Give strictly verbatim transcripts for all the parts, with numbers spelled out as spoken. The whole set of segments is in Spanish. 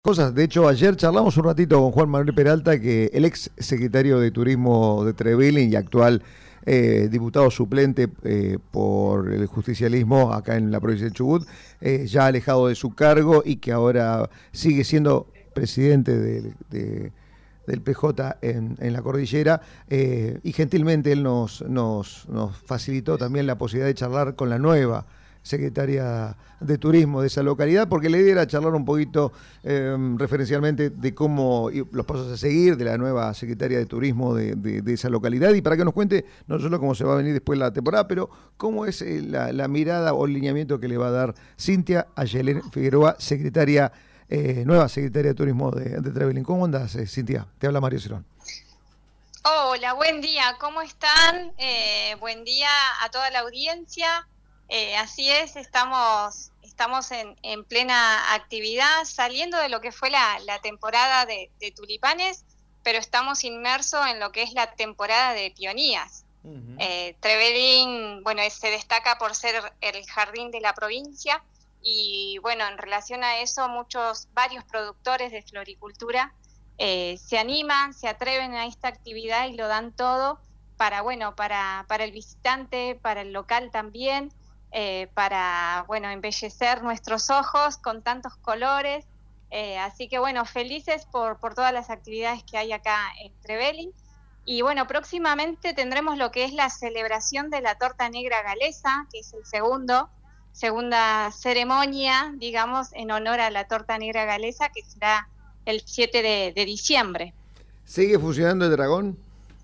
cosas. De hecho, ayer charlamos un ratito con Juan Manuel Peralta, que el ex secretario de Turismo de Trevelin y actual eh, diputado suplente eh, por el justicialismo acá en la provincia de Chubut, eh, ya alejado de su cargo y que ahora sigue siendo presidente de, de, del P J en, en la cordillera, eh, y gentilmente él nos, nos, nos facilitó también la posibilidad de charlar con la nueva secretaria de Turismo de esa localidad, porque la idea era charlar un poquito eh, referencialmente de cómo los pasos a seguir de la nueva secretaria de Turismo de, de, de esa localidad, y para que nos cuente no solo cómo se va a venir después la temporada, pero cómo es eh, la, la mirada o el lineamiento que le va a dar Cintia Ayelén Figueroa, secretaria, eh, nueva secretaria de Turismo de, de Trevelin. ¿Cómo andás, eh, Cintia? Te habla Mario Cerón. Hola, buen día, ¿cómo están? Eh, buen día a toda la audiencia. Eh, así es, estamos, estamos en, en plena actividad, saliendo de lo que fue la, la temporada de, de tulipanes, pero estamos inmersos en lo que es la temporada de peonías. Uh-huh. Eh, Trevelin, bueno, se destaca por ser el jardín de la provincia y, bueno, en relación a eso, muchos, varios productores de floricultura eh, se animan, se atreven a esta actividad y lo dan todo para, bueno, para, para el visitante, para el local también. Eh, para, bueno, embellecer nuestros ojos con tantos colores, eh, así que bueno, felices por, por todas las actividades que hay acá en Trevelin. Y bueno, próximamente tendremos lo que es la celebración de la torta negra galesa, que es el segundo, segunda ceremonia, digamos, en honor a la torta negra galesa, que será el siete de, de diciembre. ¿Sigue funcionando el dragón?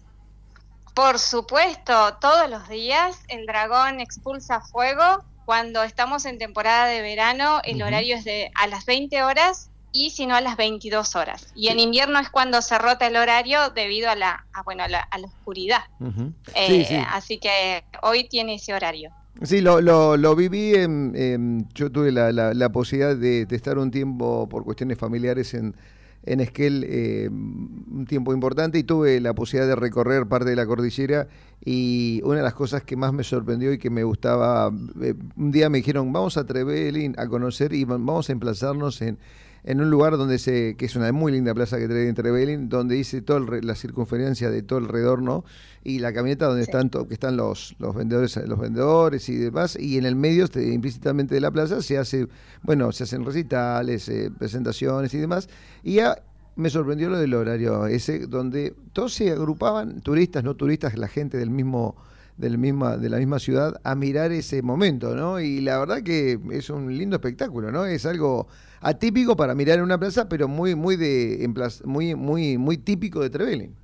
Por supuesto, todos los días el dragón expulsa fuego. Cuando estamos en temporada de verano, el uh-huh. horario es de a las veinte horas y si no a las veintidós horas. Y en invierno es cuando se rota el horario debido a la, a, bueno, a la, a la oscuridad. Uh-huh. eh, sí, sí. Así que hoy tiene ese horario. Sí, lo, lo, lo viví, en, en, yo tuve la, la, la posibilidad de, de estar un tiempo por cuestiones familiares en... en Esquel eh, un tiempo importante, y tuve la posibilidad de recorrer parte de la cordillera, y una de las cosas que más me sorprendió y que me gustaba, eh, un día me dijeron vamos a Trevelin a conocer y vamos a emplazarnos en, en un lugar donde se, que es una muy linda plaza que trae en Trevelin, donde hice toda la circunferencia de todo alrededor, ¿no? Y la camioneta donde sí. están to, que están los, los vendedores, los vendedores y demás, y en el medio, este, implícitamente de la plaza, se hace, bueno, se hacen recitales, eh, presentaciones y demás, y ya me sorprendió lo del horario ese, donde todos se agrupaban, turistas, no turistas, la gente del mismo, del misma, de la misma ciudad, a mirar ese momento, ¿no? Y la verdad que es un lindo espectáculo, ¿no? Es algo atípico para mirar en una plaza, pero muy, muy de, en plaza, muy, muy, muy típico de Trevelin.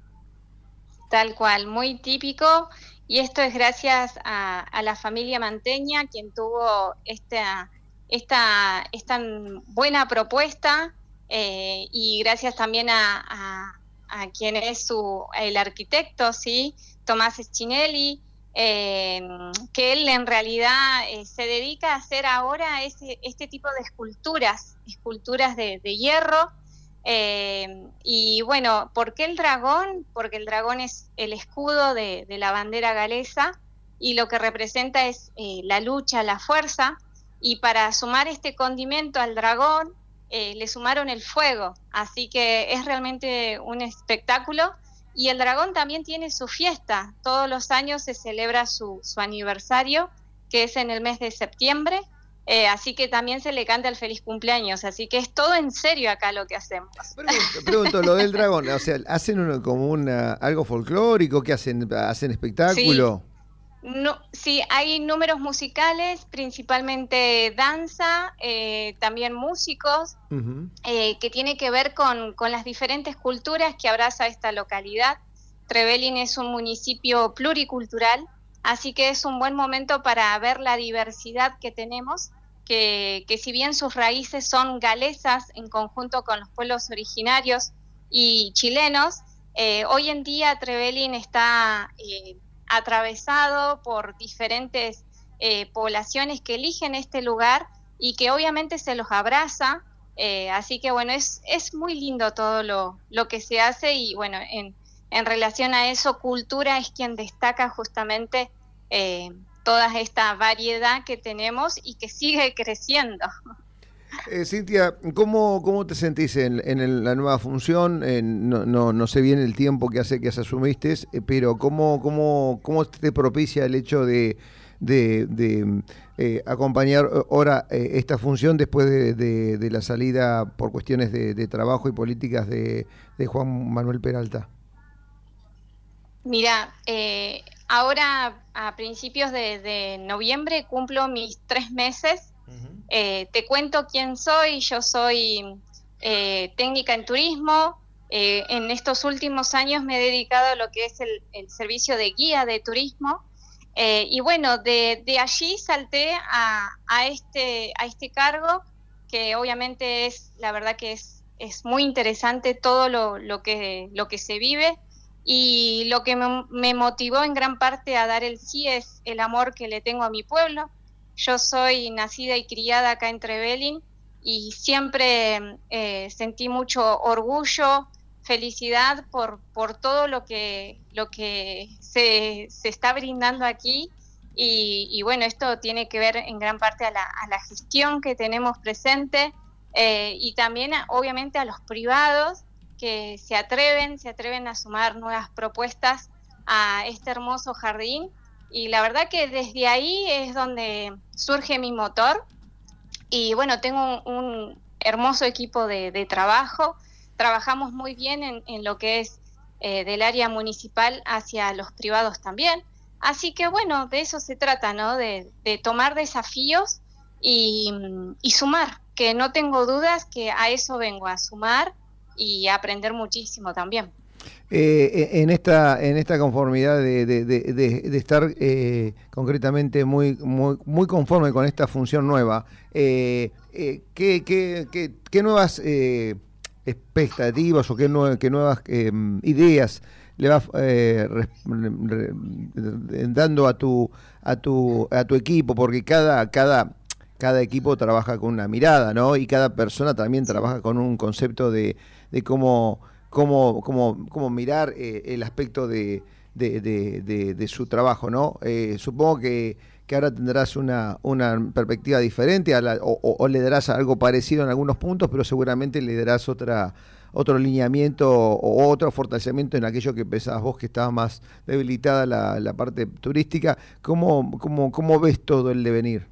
Tal cual, muy típico, y esto es gracias a, a la familia Manteña, quien tuvo esta, esta, esta buena propuesta, eh, y gracias también a, a, a quien es su, el arquitecto, ¿sí? Tomás Schinelli, eh, que él en realidad eh, se dedica a hacer ahora ese, este tipo de esculturas, esculturas de, de hierro. Eh, y bueno, ¿por qué el dragón? Porque el dragón es el escudo de, de la bandera galesa y lo que representa es eh, la lucha, la fuerza, y para sumar este condimento al dragón eh, le sumaron el fuego, así que es realmente un espectáculo. Y el dragón también tiene su fiesta, todos los años se celebra su, su aniversario, que es en el mes de septiembre. Eh, así que también se le canta el feliz cumpleaños, así que es todo en serio acá lo que hacemos. Pregunto, pregunto lo del dragón, o sea, ¿hacen uno como una, algo folclórico? ¿Qué hacen? ¿Hacen espectáculo? Sí, no, sí, hay números musicales, principalmente danza, eh, también músicos, uh-huh. eh, que tiene que ver con, con las diferentes culturas que abraza esta localidad. Trevelin es un municipio pluricultural, así que es un buen momento para ver la diversidad que tenemos, que, que si bien sus raíces son galesas en conjunto con los pueblos originarios y chilenos, eh, hoy en día Trevelin está eh, atravesado por diferentes eh, poblaciones que eligen este lugar y que obviamente se los abraza, eh, así que bueno, es, es muy lindo todo lo, lo que se hace y bueno, en, en relación a eso, cultura es quien destaca justamente eh, toda esta variedad que tenemos y que sigue creciendo. Eh, Cintia, ¿cómo, cómo te sentís en, en el- la nueva función? Eh, no, no, no sé bien el tiempo que hace que asumiste, eh, pero ¿cómo, cómo, cómo te propicia el hecho de, de, de, eh, acompañar ahora eh, esta función después de, de- de la salida por cuestiones de, de trabajo y políticas de, de Juan Manuel Peralta? Mira, eh, ahora a principios de, de noviembre cumplo mis tres meses. Ujú. Eh, te cuento quién soy. Yo soy eh, técnica en turismo. Eh, en estos últimos años me he dedicado a lo que es el, el servicio de guía de turismo. Eh, y bueno, de, de allí salté a, a, este, a este cargo, que obviamente es, la verdad que es, es muy interesante todo lo, lo, que, lo que se vive. Y lo que me, me motivó en gran parte a dar el sí es el amor que le tengo a mi pueblo. Yo soy nacida y criada acá en Trevelin y siempre eh, sentí mucho orgullo, felicidad por, por todo lo que, lo que se, se está brindando aquí. Y, y bueno, esto tiene que ver en gran parte a la, a la gestión que tenemos presente, eh, y también a, obviamente a los privados que se atreven, se atreven a sumar nuevas propuestas a este hermoso jardín. Y la verdad que desde ahí es donde surge mi motor. Y bueno, tengo un, un hermoso equipo de, de trabajo. Trabajamos muy bien en, en lo que es eh, del área municipal hacia los privados también. Así que bueno, de eso se trata, ¿no? De, de tomar desafíos y, y sumar, que no tengo dudas que a eso vengo, a sumar y a aprender muchísimo también. Eh, en esta en esta conformidad de, de, de, de, de estar eh, concretamente muy, muy muy conforme con esta función nueva, eh, eh, ¿qué, qué, qué, qué nuevas eh, expectativas o qué, nue qué nuevas eh, ideas le vas eh, re, re, dando a tu a tu a tu equipo? Porque cada cada cada equipo trabaja con una mirada, ¿no? Y cada persona también trabaja con un concepto de, de cómo cómo, cómo, cómo mirar eh, el aspecto de, de, de, de, de su trabajo, ¿no? Eh, supongo que, que ahora tendrás una, una perspectiva diferente a la, o, o, o le darás algo parecido en algunos puntos, pero seguramente le darás otra otro lineamiento o otro fortalecimiento en aquello que pensabas vos que estaba más debilitada la, la parte turística. ¿Cómo, cómo, cómo ves todo el devenir?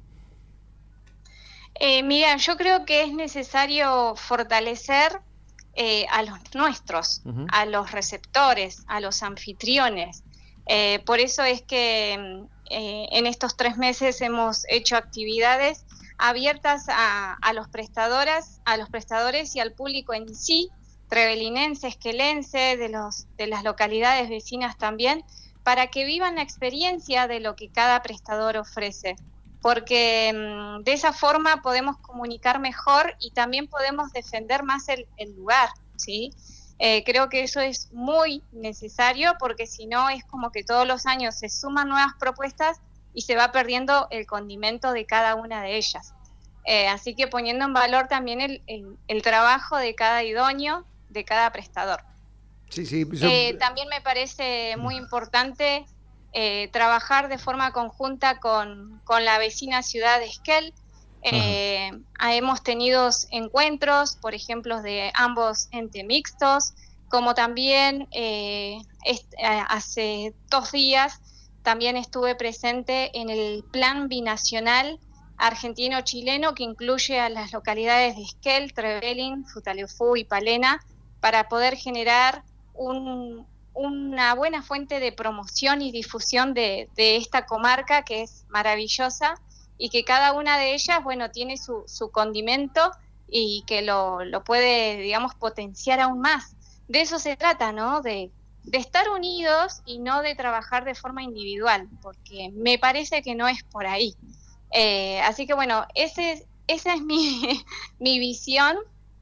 Eh, mira, yo creo que es necesario fortalecer eh, a los nuestros, Uh-huh. a los receptores, a los anfitriones. Eh, por eso es que eh, en estos tres meses hemos hecho actividades abiertas a, a los prestadoras, a los prestadores y al público en sí, trevelinense, esquelense, de los de las localidades vecinas también, para que vivan la experiencia de lo que cada prestador ofrece. Porque mmm, de esa forma podemos comunicar mejor y también podemos defender más el, el lugar, ¿sí? Eh, creo que eso es muy necesario porque si no es como que todos los años se suman nuevas propuestas y se va perdiendo el condimento de cada una de ellas. Eh, así que poniendo en valor también el, el, el trabajo de cada idóneo, de cada prestador. Sí, sí. Yo... Eh, también me parece muy importante Eh, trabajar de forma conjunta con, con la vecina ciudad de Esquel. Eh, hemos tenido encuentros, por ejemplo, de ambos entes mixtos, como también eh, est- hace dos días también estuve presente en el plan binacional argentino-chileno que incluye a las localidades de Esquel, Trevelin, Futaleufú y Palena para poder generar un una buena fuente de promoción y difusión de, de esta comarca que es maravillosa y que cada una de ellas, bueno, tiene su, su condimento y que lo, lo puede, digamos, potenciar aún más. De eso se trata, ¿no? De, de estar unidos y no de trabajar de forma individual, porque me parece que no es por ahí. Eh, así que, bueno, ese, esa es mi, mi visión.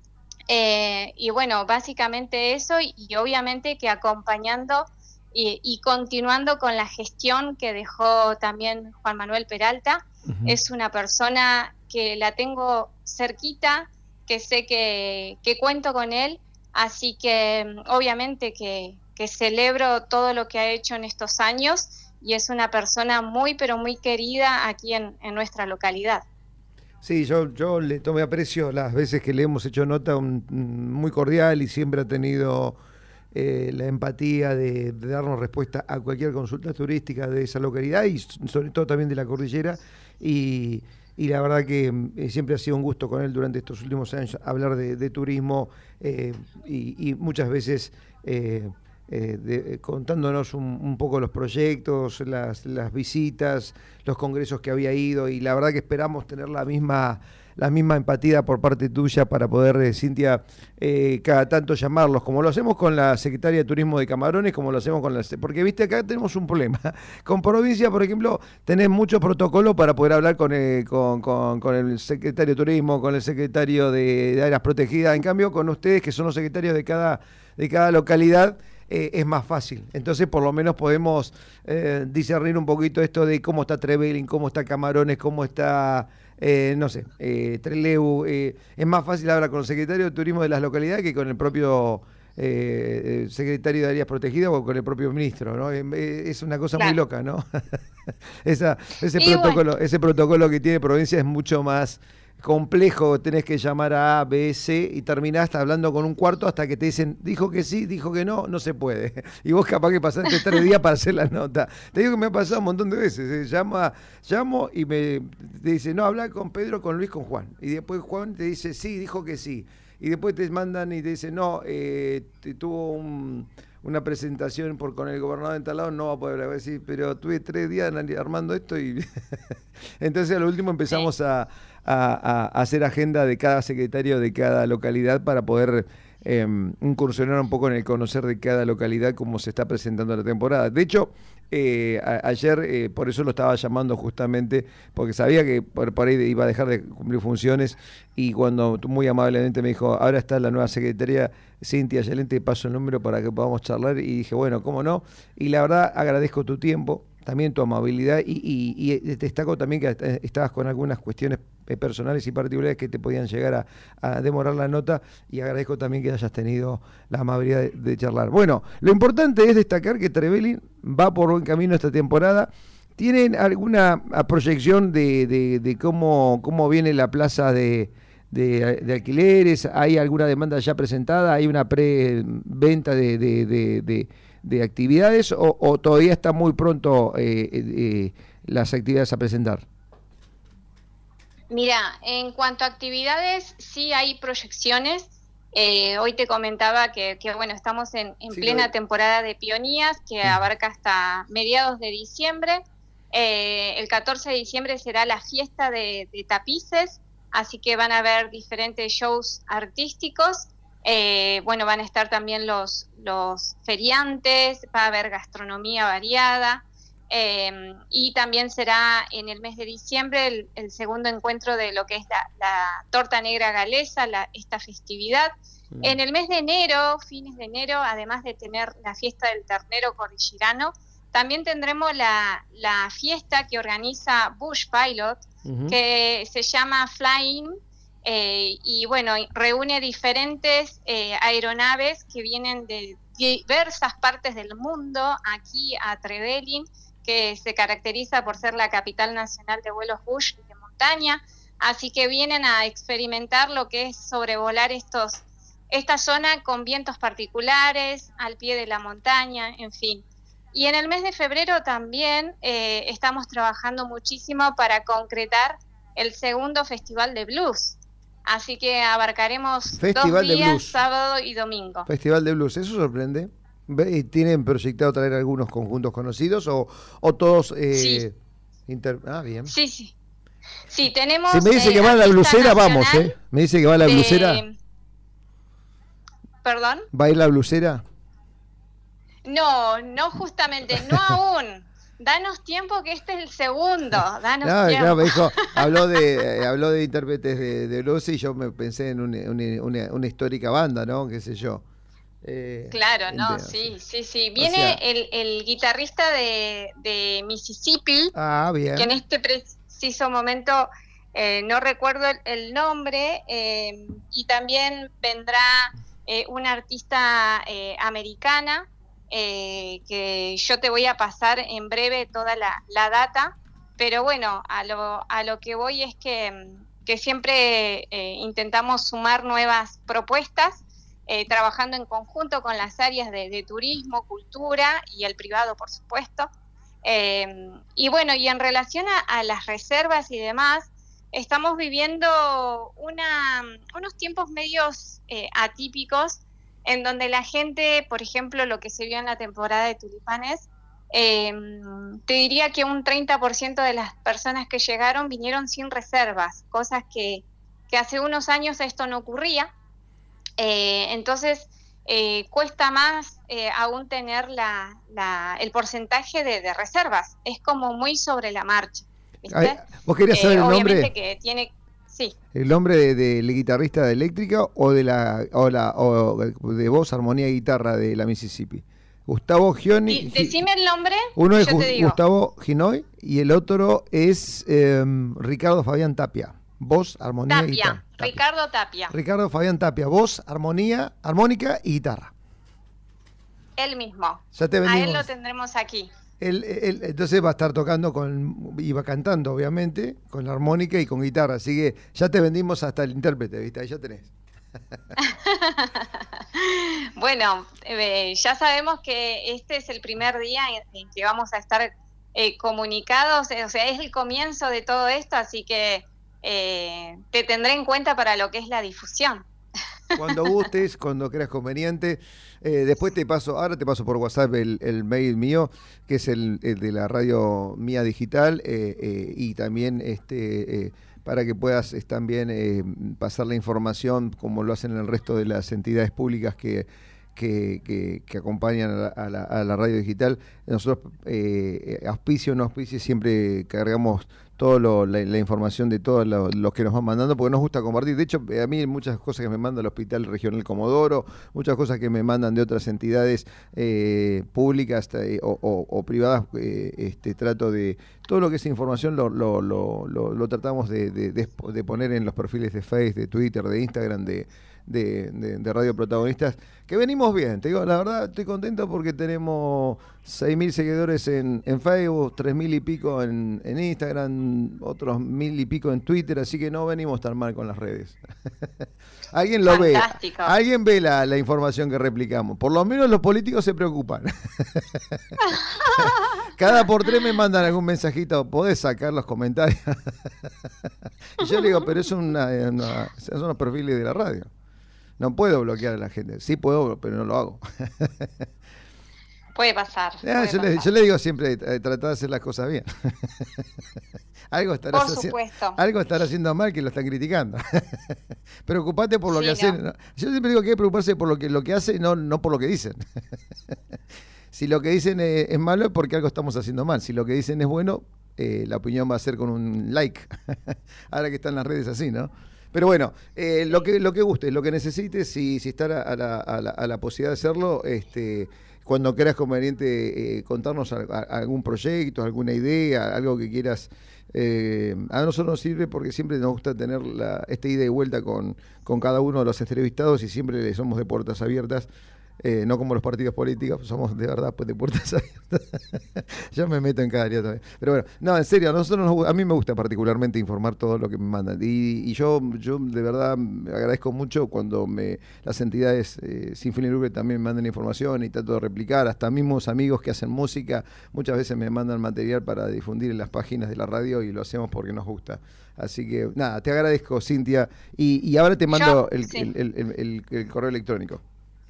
Eh, y bueno, básicamente eso y, y obviamente que acompañando y, y continuando con la gestión que dejó también Juan Manuel Peralta. Uh-huh. Es una persona que la tengo cerquita, que sé que, que cuento con él, así que obviamente que, que celebro todo lo que ha hecho en estos años y es una persona muy pero muy querida aquí en, en nuestra localidad. Sí, yo, yo le tomé aprecio las veces que le hemos hecho nota, un, muy cordial y siempre ha tenido eh, la empatía de, de darnos respuesta a cualquier consulta turística de esa localidad y sobre todo también de la cordillera. Y, y la verdad que eh, siempre ha sido un gusto con él durante estos últimos años hablar de, de turismo eh, y, y muchas veces... Eh, Eh, de, contándonos un, un poco los proyectos, las, las visitas, los congresos que había ido, y la verdad que esperamos tener la misma la misma empatía por parte tuya para poder, eh, Cintia, eh, cada tanto llamarlos, como lo hacemos con la Secretaria de Turismo de Camarones, como lo hacemos con la... Porque, viste, acá tenemos un problema. Con provincia, por ejemplo, tenés mucho protocolo para poder hablar con, eh, con, con, con el Secretario de Turismo, con el Secretario de, de Áreas Protegidas. En cambio, con ustedes, que son los secretarios de cada, de cada localidad, Eh, es más fácil. Entonces, por lo menos podemos eh, discernir un poquito esto de cómo está Trevelin, cómo está Camarones, cómo está, eh, no sé, eh, Trelew. Eh, es más fácil hablar con el secretario de Turismo de las localidades que con el propio eh, secretario de Áreas Protegidas o con el propio ministro, ¿no? Eh, es una cosa claro. muy loca, ¿no? Esa, ese, protocolo, bueno. ese protocolo que tiene provincia es mucho más complejo, tenés que llamar a A, B, C y terminás hablando con un cuarto hasta que te dicen, dijo que sí, dijo que no, no se puede. Y vos capaz que pasaste tres días para hacer la nota. Te digo que me ha pasado un montón de veces. ¿eh? Llama, llamo y me te dice, no, habla con Pedro, con Luis, con Juan. Y después Juan te dice, sí, dijo que sí. Y después te mandan y te dicen, no, eh, te tuvo un... una presentación por con el gobernador en tal lado, no va a poder decir, pero tuve tres días armando esto y entonces a lo último empezamos a, a, a hacer agenda de cada secretario de cada localidad para poder eh, incursionar un poco en el conocer de cada localidad cómo se está presentando la temporada. De hecho, eh, a, ayer eh, por eso lo estaba llamando justamente, porque sabía que por, por ahí iba a dejar de cumplir funciones y cuando muy amablemente me dijo, ahora está la nueva secretaria Cintia Yelén, te paso el número para que podamos charlar, y dije, bueno, cómo no, y la verdad agradezco tu tiempo, también tu amabilidad, y, y, y destaco también que estabas con algunas cuestiones personales y particulares que te podían llegar a, a demorar la nota, y agradezco también que hayas tenido la amabilidad de, de charlar. Bueno, lo importante es destacar que Trevelin va por buen camino esta temporada. ¿Tienen alguna proyección de, de, de cómo, cómo viene la plaza de... De, de alquileres? ¿Hay alguna demanda ya presentada? ¿Hay una preventa de, de, de, de, de actividades o, o todavía está muy pronto eh, eh, las actividades a presentar? Mira, en cuanto a actividades, sí hay proyecciones. Eh, hoy te comentaba que, que bueno, estamos en, en sí, plena no... temporada de Pionías, que sí. abarca hasta mediados de diciembre. Eh, el catorce de diciembre será la fiesta de, de tapices, así que van a haber diferentes shows artísticos, eh, bueno, van a estar también los, los feriantes, va a haber gastronomía variada, eh, y también será en el mes de diciembre el, el segundo encuentro de lo que es la, la torta negra galesa, la, esta festividad. Mm. En el mes de enero, fines de enero, además de tener la fiesta del ternero cordillerano, también tendremos la, la fiesta que organiza Bush Pilot, uh-huh. que se llama Flying, eh, y bueno, reúne diferentes eh, aeronaves que vienen de diversas partes del mundo aquí a Trevelin, que se caracteriza por ser la capital nacional de vuelos Bush de montaña, así que vienen a experimentar lo que es sobrevolar estos, esta zona con vientos particulares, al pie de la montaña, en fin. Y en el mes de febrero también eh, estamos trabajando muchísimo para concretar el segundo Festival de Blues. Así que abarcaremos Festival dos días, sábado y domingo. Festival de Blues, eso sorprende. ¿Tienen proyectado traer algunos conjuntos conocidos o, o todos? Eh, sí. Inter... Ah, bien. Sí, sí. Sí, tenemos... Si me dice eh, que va a la blusera, vamos, ¿eh? Me dice que va a la de... blusera. ¿Perdón? ¿Va a ir la blusera? No, no justamente, no aún. Danos tiempo que este es el segundo. Danos no, tiempo. Claro, me dijo, habló de, eh, habló de intérpretes de, de blues y yo me pensé en una, una, una, una histórica banda, ¿no? Qué sé yo. Eh, claro, no, entiendo. sí, sí, sí. Viene o sea, el, el guitarrista de, de Mississippi, ah, bien. que en este preciso momento eh, no recuerdo el, el nombre, eh, y también vendrá eh, una artista eh, americana, Eh, que yo te voy a pasar en breve toda la, la data, pero bueno, a lo, a lo que voy es que que siempre eh, intentamos sumar nuevas propuestas, eh, trabajando en conjunto con las áreas de, de turismo, cultura y el privado, por supuesto. Eh, y bueno, y en relación a, a las reservas y demás, estamos viviendo una, unos tiempos medios eh, atípicos, en donde la gente, por ejemplo, lo que se vio en la temporada de tulipanes, eh, te diría que un treinta por ciento de las personas que llegaron vinieron sin reservas, cosas que, que hace unos años esto no ocurría. Eh, entonces, eh, cuesta más eh, aún tener la, la, el porcentaje de, de reservas. Es como muy sobre la marcha, ¿viste? Ay, ¿vos querías saber eh, el nombre? Obviamente que tiene... Sí. ¿El nombre del de, de guitarrista de Eléctrica o de la o, la, o de voz, armonía y guitarra de la Mississippi? Gustavo Gioni. Decime el nombre. Uno es Gustavo Ginoy y el otro es eh, Ricardo Fabián Tapia. Voz, armonía Tapia, y guitarra. Tapia. Ricardo Tapia. Ricardo Fabián Tapia. Voz, armonía, armónica y guitarra. Él mismo. Ya te a él lo tendremos aquí. Él, él, entonces va a estar tocando con, y va cantando, obviamente, con la armónica y con guitarra. Así que ya te vendimos hasta el intérprete, ¿viste? Ahí ya tenés. Bueno, eh, ya sabemos que este es el primer día en, en que vamos a estar eh, comunicados, o sea, es el comienzo de todo esto, así que eh, te tendré en cuenta para lo que es la difusión. Cuando gustes, cuando creas conveniente. Eh, después te paso, ahora te paso por WhatsApp el, el mail mío, que es el, el de la radio mía digital, eh, eh, y también este eh, para que puedas es, también eh, pasar la información como lo hacen el resto de las entidades públicas que Que, que, que acompañan a la, a, la, a la radio digital. Nosotros, eh, auspicio o no auspicio, siempre cargamos toda la, la información de todos los, los que nos van mandando, porque nos gusta compartir. De hecho, a mí muchas cosas que me manda el Hospital Regional Comodoro, muchas cosas que me mandan de otras entidades eh, públicas eh, o, o, o privadas, eh, este, trato de... Todo lo que es información lo, lo, lo, lo, lo tratamos de, de, de, de poner en los perfiles de Facebook, de Twitter, de Instagram, de... De, de, de Radio Protagonistas, que venimos bien, te digo, la verdad estoy contento porque tenemos seis mil seguidores en, en Facebook, tres mil y pico en, en Instagram, otros mil y pico en Twitter, así que no venimos tan mal con las redes. Alguien lo Fantástico. ve, alguien ve la, la información que replicamos, por lo menos los políticos se preocupan. Cada por tres me mandan algún mensajito, podés sacar los comentarios. Y yo le digo, pero es una, una, son los perfiles de la radio. No puedo bloquear a la gente. Sí puedo, pero no lo hago. Puede pasar. Ah, puede yo, pasar. Le, yo le digo siempre, eh, tratar de hacer las cosas bien. algo, estarás por haci- supuesto. algo estará haciendo mal que lo están criticando. Preocupate por lo Sí, que hacen. no. Yo siempre digo que hay que preocuparse por lo que, lo que hacen, no, no por lo que dicen. Si lo que dicen es, es malo es porque algo estamos haciendo mal. Si lo que dicen es bueno, eh, la opinión va a ser con un like. Ahora que están las redes así, ¿no? Pero bueno, eh, lo que lo que guste, lo que necesites, si, si estar a la, a, la, a la posibilidad de hacerlo, este, cuando creas conveniente eh, contarnos a, a, algún proyecto, alguna idea, algo que quieras. Eh, a nosotros nos sirve porque siempre nos gusta tener la, esta ida y vuelta con, con cada uno de los entrevistados y siempre somos de puertas abiertas. Eh, no como los partidos políticos, somos de verdad pues de puertas abiertas. Yo me meto en cada día también. Pero bueno, no, en serio, a nosotros nos, a mí me gusta particularmente informar todo lo que me mandan. Y, y yo, yo de verdad me agradezco mucho cuando me las entidades eh, sin fin de lucro también me mandan información y trato de replicar. Hasta mismos amigos que hacen música, muchas veces me mandan material para difundir en las páginas de la radio y lo hacemos porque nos gusta. Así que nada, te agradezco, Cintia. Y, y ahora te mando Yo, el, sí. el, el, el, el, el correo electrónico.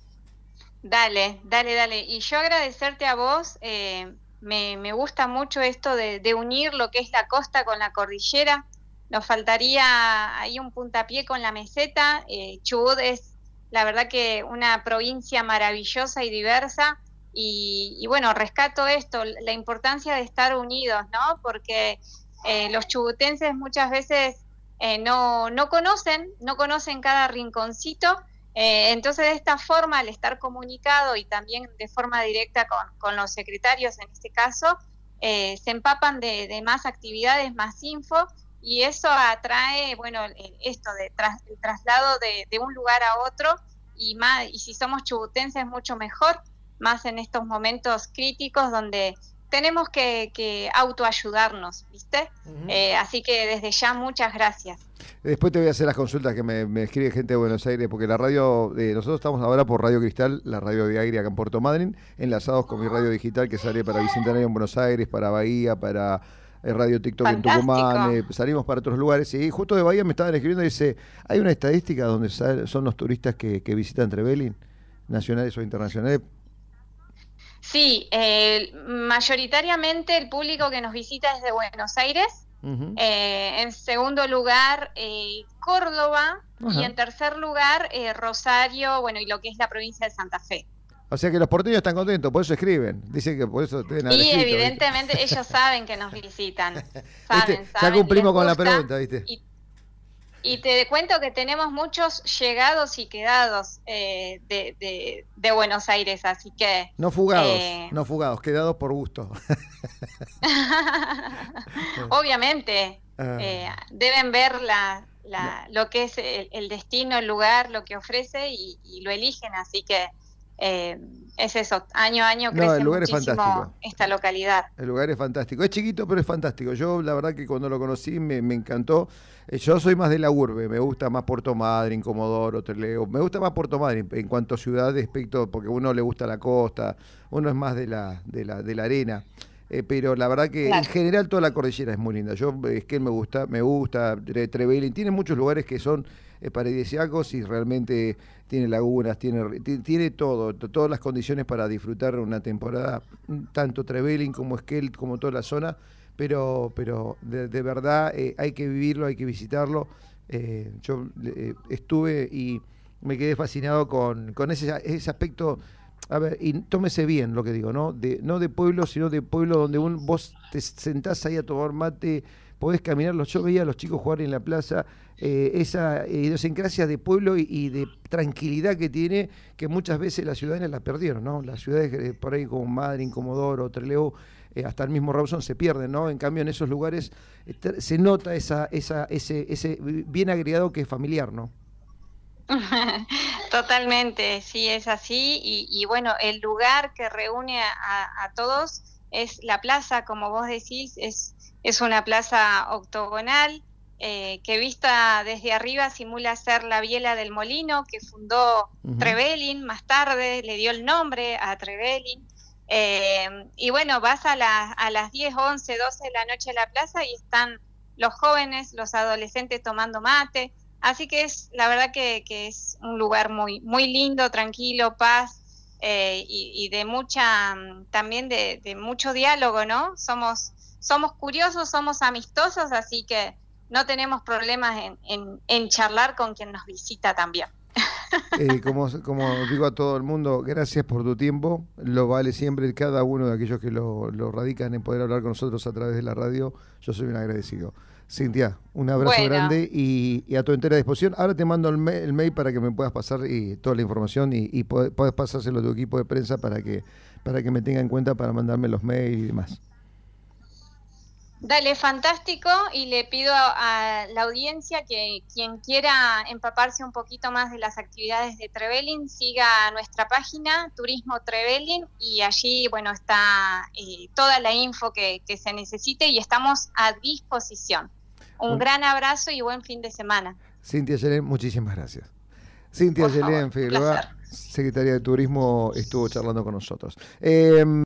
Dale, dale, dale. Y yo agradecerte a vos, eh, me, me gusta mucho esto de, de unir lo que es la costa con la cordillera. Nos faltaría ahí un puntapié con la meseta. Eh, Chubut es, la verdad, que una provincia maravillosa y diversa. Y, y bueno, rescato esto, la importancia de estar unidos, ¿no? Porque eh, los chubutenses muchas veces eh, no, no conocen, no conocen cada rinconcito. Eh, entonces, de esta forma, al estar comunicado y también de forma directa con, con los secretarios, en este caso, eh, se empapan de, de más actividades, más info, y eso atrae, bueno, esto de tras, el traslado de, de un lugar a otro, y más, y si somos chubutenses, mucho mejor, más en estos momentos críticos donde tenemos que, que autoayudarnos, ¿viste? Uh-huh. Eh, así que desde ya, muchas gracias. Después te voy a hacer las consultas que me, me escribe gente de Buenos Aires, porque la radio, eh, nosotros estamos ahora por Radio Cristal, la radio de aire acá en Puerto Madryn, enlazados con mi radio digital que sale para Bicentenario en Buenos Aires, para Bahía, para eh, Radio TikTok Fantástico. en Tucumán, eh, salimos para otros lugares. Y justo de Bahía me estaban escribiendo y dice, hay una estadística donde sal- son los turistas que, que visitan Trevelin, nacionales o internacionales. Sí, eh, mayoritariamente el público que nos visita es de Buenos Aires. Uh-huh. Eh, en segundo lugar, eh, Córdoba. Ajá. Y en tercer lugar, eh, Rosario, bueno, y lo que es la provincia de Santa Fe. O sea que los porteños están contentos, por eso escriben. Dicen que por eso tienen Y escrito, evidentemente ¿viste? ellos saben que nos visitan. ¿Viste? Saben, Ya saben, cumplimos les con la gusta. pregunta, ¿viste? Y, y te cuento que tenemos muchos llegados y quedados eh, de, de, de Buenos Aires, así que... No fugados, eh, no fugados, quedados por gusto. Obviamente, Ah. eh, deben ver la, la, lo que es el, el destino, el lugar, lo que ofrece y, y lo eligen, así que eh, es eso, año a año No, crece el lugar es muchísimo fantástico. esta localidad. El lugar es fantástico. Es chiquito, pero es fantástico. Yo, la verdad que cuando lo conocí me, me encantó. Eh, Yo soy más de la urbe, me gusta más Puerto Madryn, Comodoro, Trelew. Me gusta más Puerto Madryn en cuanto a ciudad, respecto, porque uno le gusta la costa, uno es más de la, de la, de la arena. Eh, pero la verdad que Claro. en general toda la cordillera es muy linda. Yo, es que me gusta, me gusta, Tre- Trevelin, tiene muchos lugares que son eh, paradisíacos y realmente tiene lagunas, tiene, ti- tiene todo, to- todas las condiciones para disfrutar una temporada, tanto Trevelin como Esquel, como toda la zona, pero, pero de, de verdad eh, hay que vivirlo, hay que visitarlo. Eh, yo eh, estuve y me quedé fascinado con, con ese, ese aspecto. A ver, y tómese bien lo que digo, ¿no? De, no de pueblo, sino de pueblo donde un, vos te sentás ahí a tomar mate, podés caminar. Yo veía a los chicos jugar en la plaza, eh, esa idiosincrasia de pueblo y, y de tranquilidad que tiene, que muchas veces las ciudades la perdieron, ¿no? Las ciudades eh, por ahí como Madryn, Comodoro, Trelew, eh, hasta el mismo Rawson se pierden, ¿no? En cambio en esos lugares eh, se nota esa, esa, ese, ese bien agregado que es familiar, ¿no? Totalmente, sí, es así. Y, y bueno, el lugar que reúne a, a todos es la plaza, como vos decís, es, es una plaza octogonal eh, que vista desde arriba simula ser la biela del molino que fundó Uh-huh. Trevelin, más tarde le dio el nombre a Trevelin. Eh, y bueno, vas a, la, a las diez, once, doce de la noche a la plaza y están los jóvenes, los adolescentes tomando mate. Así que es, la verdad que, que es un lugar muy, muy lindo, tranquilo, paz eh, y, y de mucha, también de, de mucho diálogo, ¿no? Somos, somos curiosos, somos amistosos, así que no tenemos problemas en, en, en charlar con quien nos visita también. Eh, como, como digo a todo el mundo, gracias por tu tiempo, lo vale siempre cada uno de aquellos que lo, lo radican en poder hablar con nosotros a través de la radio, yo soy un agradecido. Cintia, un abrazo Bueno. grande y, y a tu entera disposición. Ahora te mando el, ma- el mail para que me puedas pasar y, toda la información y, y pod- podés pasárselo a tu equipo de prensa para que, para que me tenga en cuenta para mandarme los mails y demás. Dale, fantástico, y le pido a, a la audiencia que quien quiera empaparse un poquito más de las actividades de Trevelin, siga nuestra página, Turismo Trevelin, y allí, bueno, está eh, toda la info que, que se necesite y estamos a disposición. Un Bueno. gran abrazo y buen fin de semana. Cintia Yelén, muchísimas gracias. Cintia Por favor, Yelén un Figueroa, placer. secretaria de Turismo, estuvo charlando con nosotros. Eh,